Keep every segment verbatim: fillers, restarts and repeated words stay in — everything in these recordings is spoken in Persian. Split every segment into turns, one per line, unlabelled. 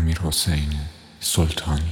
امیرحسین سلطانی.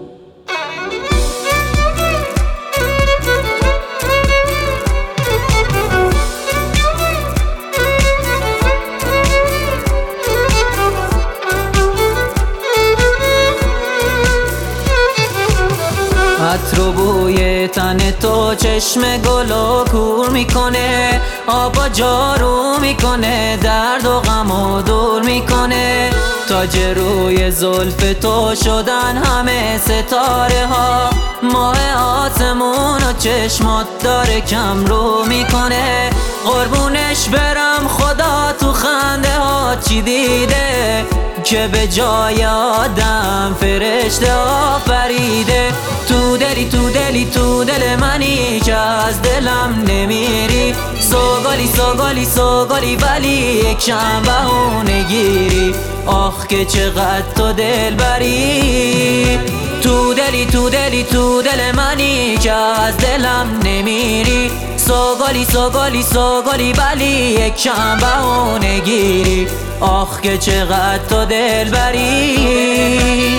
عطر و بوی تن تو چشم گل و کور میکنه، آبا جارو میکنه، درد و غم و دور میکنه. تاج روی زلف تو شدن همه ستاره ها، ماه آسمون و چشمات داره کم رو میکنه. قربونش برم خدا تو خنده ها چی دیده که به جای آدم فرشته آفریده. تو دلی تو دلی تو دل منی که از دلم نمیری، سوگلی سوگلی سوگلی ولی یک شم بهونه گیری. آخ که چقدر تو دل بری، تو دلی تو دلی تو دل منی که از دلم نمیری، سوگلی سوگلی سوگلی ولی یک شم بهونه گیری. آخ که چقدر تو دل بری.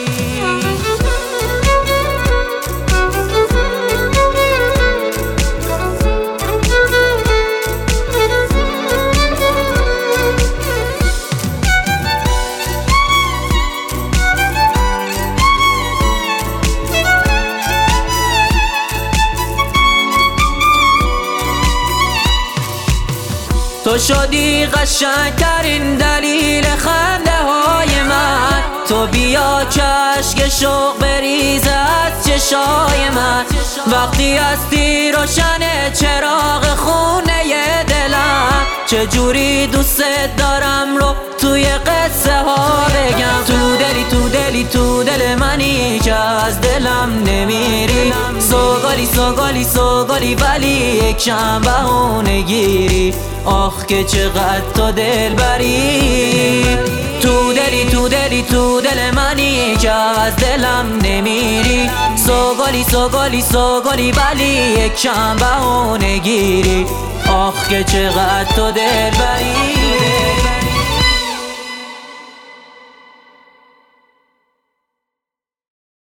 تو شدی قشنگترین دلیل خنده های من، تو بیا که اشک شوق بریزه از چشای من. وقتی هستی روشن چراغ خونه دلم، چجوری دوست دارم رو توی قصه ها بگم. تو دلی تو دلی تو دل منی که از دلم نمیری، سوگلی سوگلی سوگلی ولی یک شم بهونه گیری. آخ که چقدر تو دل بری، تو دلی تو دلی تو دل منی که از دلم نمیری، سوگلی سوگلی سوگلی ولی یک شم بهونه گیری. آخ که چقدر تو دل بری.